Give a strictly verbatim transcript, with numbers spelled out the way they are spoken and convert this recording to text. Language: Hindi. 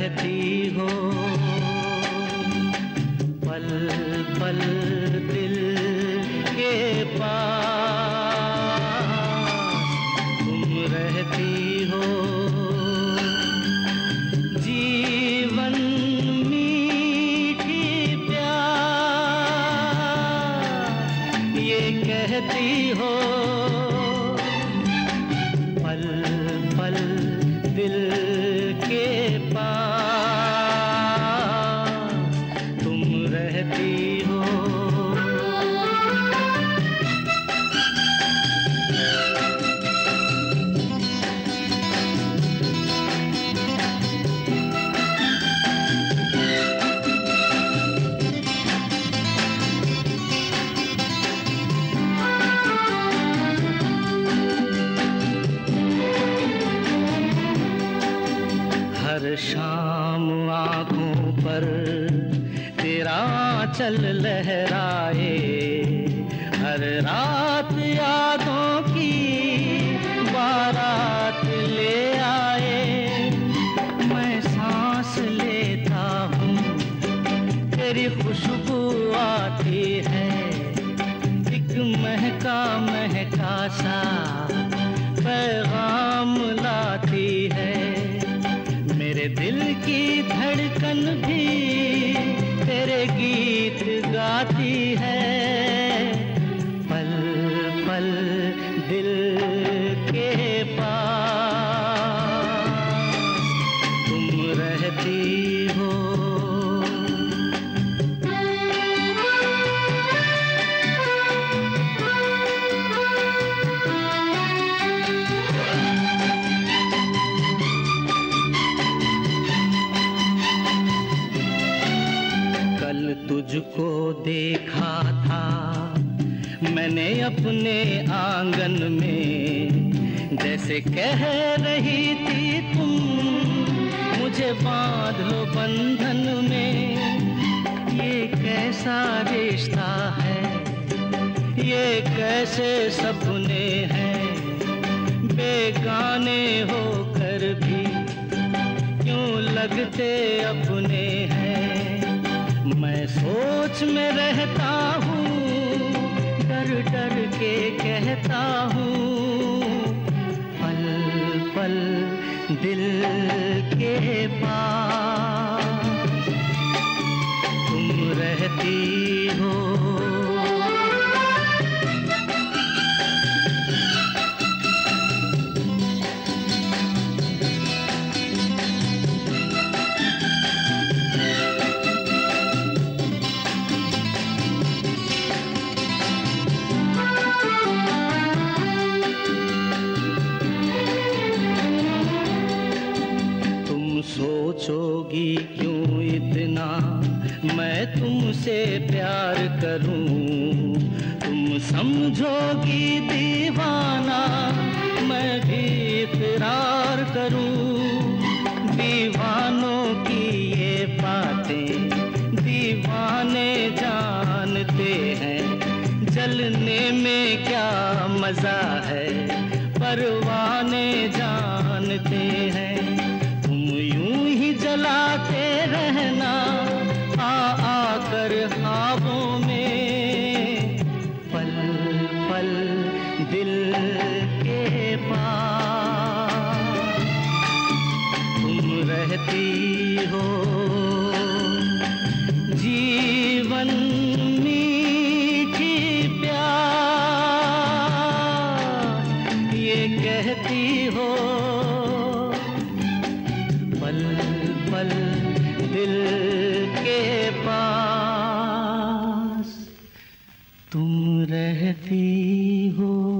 रहती हो, पल पल दिल के पास तुम रहती हो। जीवन मीठी प्यास ये कहती हो, पल पल दिल के पास तुम रहती हो। हर शाम आँखों पर तेरा आँचल लहराए, हर रात यादों की बारात ले आए। मैं सांस लेता हूँ तेरी खुशबू आती है, एक महका महका सा पैगाम लाती है। मेरे दिल की धड़कन भी तेरे गीत गाती है, पल पल दिल के पास तुम रहती हो। तुझको देखा था मैंने अपने आंगन में, जैसे कह रही थी तुम मुझे बांध लो बंधन में। ये कैसा रिश्ता है, ये कैसे सपने हैं, बेगाने होकर भी क्यों लगते अपने हैं। मैं सोच में रहता हूँ, डर डर के कहता हूँ, पल पल दिल के पास तुम रहती हो। सोचोगी क्यों इतना मैं तुमसे प्यार करूं, तुम समझोगी दीवाना मैं भी इकरार करूं। दीवानों की ये बातें दीवाने जानते हैं, जलने में क्या मजा है परवाने जानते हैं। जलाते रहना आ आकर ख्वाबों में, पल पल दिल के पास तुम रहती हो। जीवन मीठी प्यास ये कहती हो, पल पल दिल के पास तुम रहती हो।